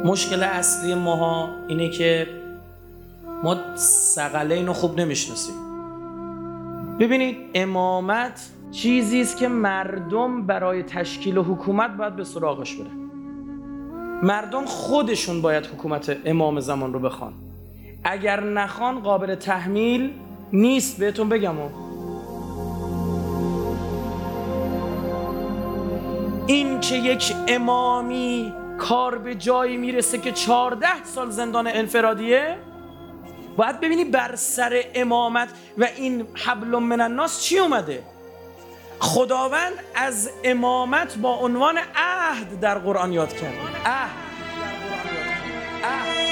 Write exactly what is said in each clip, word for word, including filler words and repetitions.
مشکل اصلی ماها اینه که ما ثقلین رو خوب نمیشناسیم. ببینید امامت چیزی است که مردم برای تشکیل حکومت باید به سراغش برن. مردم خودشون باید حکومت امام زمان رو بخوان. اگر نخوان قابل تحمیل نیست. بهتون بگم و. این که یک امامی کار به جایی میرسه که چهارده سال زندان انفرادیه، باید ببینی بر سر امامت و این حبل من الناس چی اومده. خداوند از امامت با عنوان عهد در قرآن یاد کرده. عهد عهد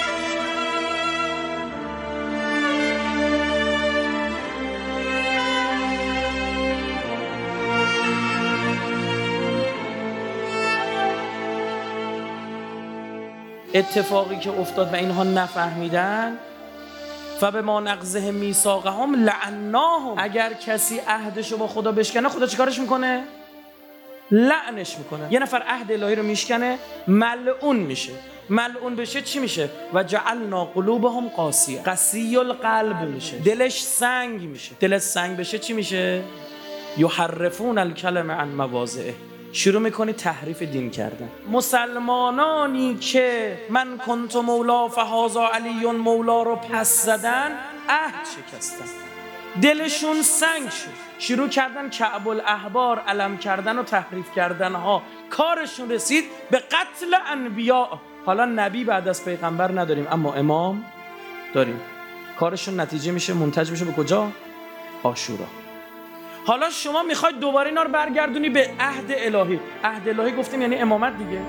اتفاقی که افتاد و اینها نفهمیدن، فبما نقضهم میثاقهم لعناهم. اگر کسی عهدشو با خدا بشکنه، خدا چیکارش میکنه؟ لعنش میکنه. یه نفر عهد الهی رو میشکنه، ملعون میشه. ملعون بشه چی میشه؟ و جعلنا قلوبهم قاسیه. قسی القلب میشه، دلش سنگ میشه. دلش سنگ بشه چی میشه؟ یحرفون الکلم عن مواضعه. شروع میکنی تحریف دین کردن. مسلمانانی که من کنت مولا فهذا علی مولا رو پس زدن، عهد شکستن، دلشون سنگ شد، شروع کردن کعب الاحبار علم کردن و تحریف کردن ها. کارشون رسید به قتل انبیاء. حالا نبی بعد از پیغمبر نداریم، اما امام داریم. کارشون نتیجه میشه منتج میشه به کجا؟ عاشورا. حالا شما میخواید دوباره اینا رو برگردونی به عهد الهی. عهد الهی گفتیم یعنی امامت دیگه.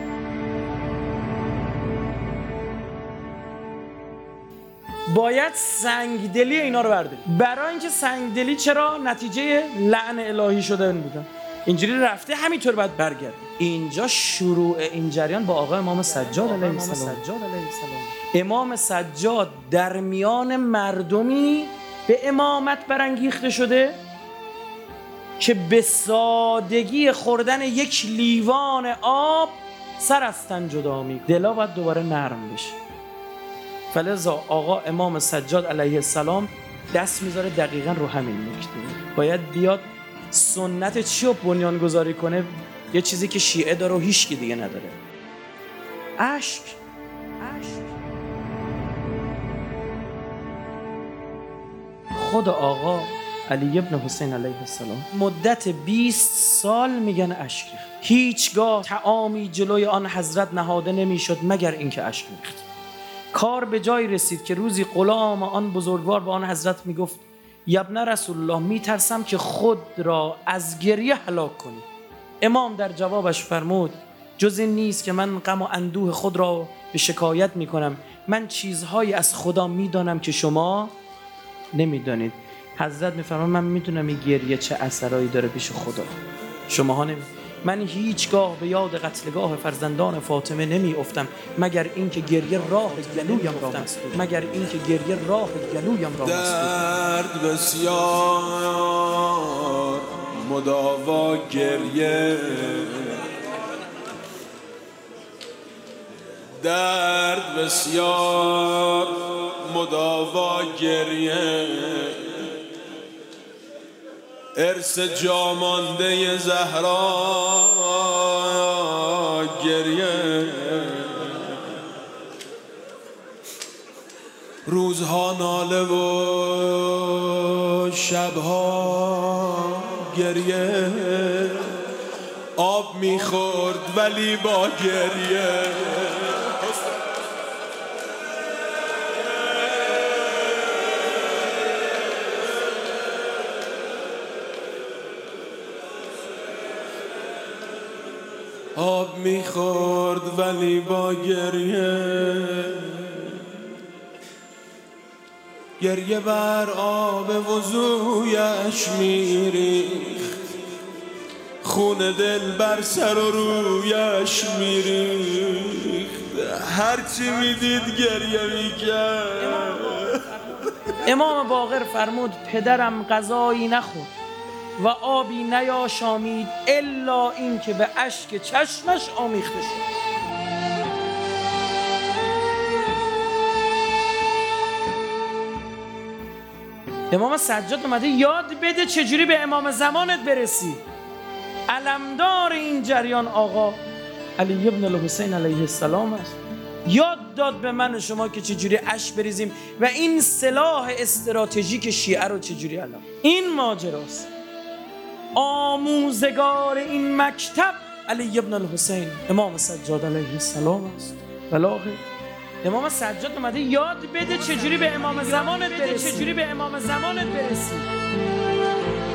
باید سنگدلی اینا رو برداری. برای اینکه سنگدلی چرا؟ نتیجه لعن الهی شده بودن. اینجوری رفته، همینطور باید برگرد. اینجا شروع این جریان با آقا امام سجاد علیه السلام. امام سجاد در میان مردمی به امامت برانگیخته شده که به سادگی خوردن یک لیوان آب سر از تن جدا می. دلا باید دوباره نرم بشه. فلذا آقا امام سجاد علیه السلام دست میذاره دقیقاً رو همین نکته. باید بیاد سنت چی رو بنیان گذاری کنه؟ یه چیزی که شیعه داره و هیچ کی دیگه نداره. اشک. اشک. خود آقا علی ابن حسین علیه السلام مدت بیست سال میگن اشک ریخت. هیچگاه طعامی جلوی آن حضرت نهاده نمیشد مگر اینکه اشک ریخت. کار به جای رسید که روزی غلام آن بزرگوار به آن حضرت میگفت ابن رسول الله میترسم که خود را از گریه هلاک کنی. امام در جوابش فرمود جز این نیست که من غم و اندوه خود را به شکایت میکنم. من چیزهایی از خدا میدانم که شما نمیدانید. حضرت میفرمان من میدونم این گریه چه اثرایی داره پیش خدا، شماها نمیدونید. من هیچگاه به یاد قتلگاه فرزندان فاطمه نمی افتم مگر اینکه گریه راه گلویم را مسدود مگر اینکه گریه راه گلویم را مسدود. درد بسیار مداوا گریه، درد بسیار مداوا گریه، ارث جامانده زهرا گریه. روزها ناله و شبها گریه، آب میخورد ولی با گریه. آب میخورد ولی با گریه، گریه بر آب وضویش میریخت، خون دل بر سر و رویش میریخت، هرچی میدید گریه میکرد. امام باقر فرمود پدرم غذایی نخورد و آبی نیاشامید الا این که به اشک چشمش آمیخته شد. امام سجاد اومده یاد بده چجوری به امام زمانت برسی. علمدار این جریان آقا علی ابن الحسین علیه السلام است. یاد داد به من و شما که چجوری اش بریزیم و این سلاح استراتژیک شیعه رو چجوری الان. این ماجراست. آموزگار این مکتب علی ابن الحسین امام سجاد علیه السلام است. بلاغه امام سجاد اومده یاد بده چجوری به امام زمانت برسی. چجوری به امام زمانت برسی.